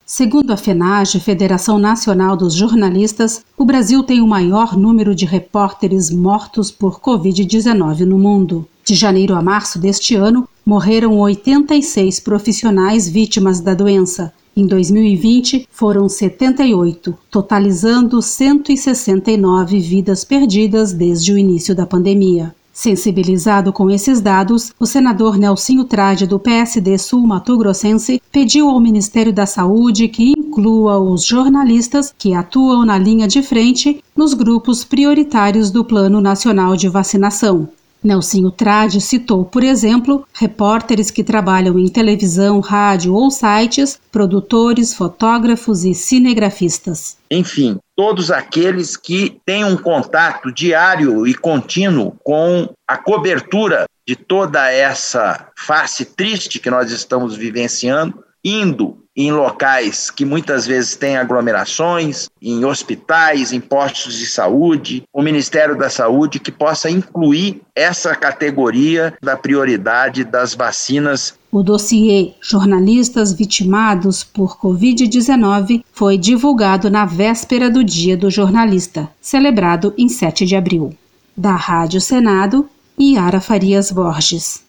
Segundo a FENAGE, Federação Nacional dos Jornalistas, o Brasil tem o maior número de repórteres mortos por Covid-19 no mundo. De janeiro a março deste ano, morreram 86 profissionais vítimas da doença. Em 2020, foram 78, totalizando 169 vidas perdidas desde o início da pandemia. Sensibilizado com esses dados, o senador Nelsinho Trade, do PSD sul-mato-grossense, pediu ao Ministério da Saúde que inclua os jornalistas que atuam na linha de frente nos grupos prioritários do Plano Nacional de Vacinação. Nelsinho Trade citou, por exemplo, repórteres que trabalham em televisão, rádio ou sites, produtores, fotógrafos e cinegrafistas. Enfim, todos aqueles que têm um contato diário e contínuo com a cobertura de toda essa face triste que nós estamos vivenciando, indo em locais que muitas vezes têm aglomerações, em hospitais, em postos de saúde, o Ministério da Saúde que possa incluir essa categoria da prioridade das vacinas. O dossiê Jornalistas Vitimados por Covid-19 foi divulgado na véspera do Dia do Jornalista, celebrado em 7 de abril. Da Rádio Senado, Yara Farias Borges.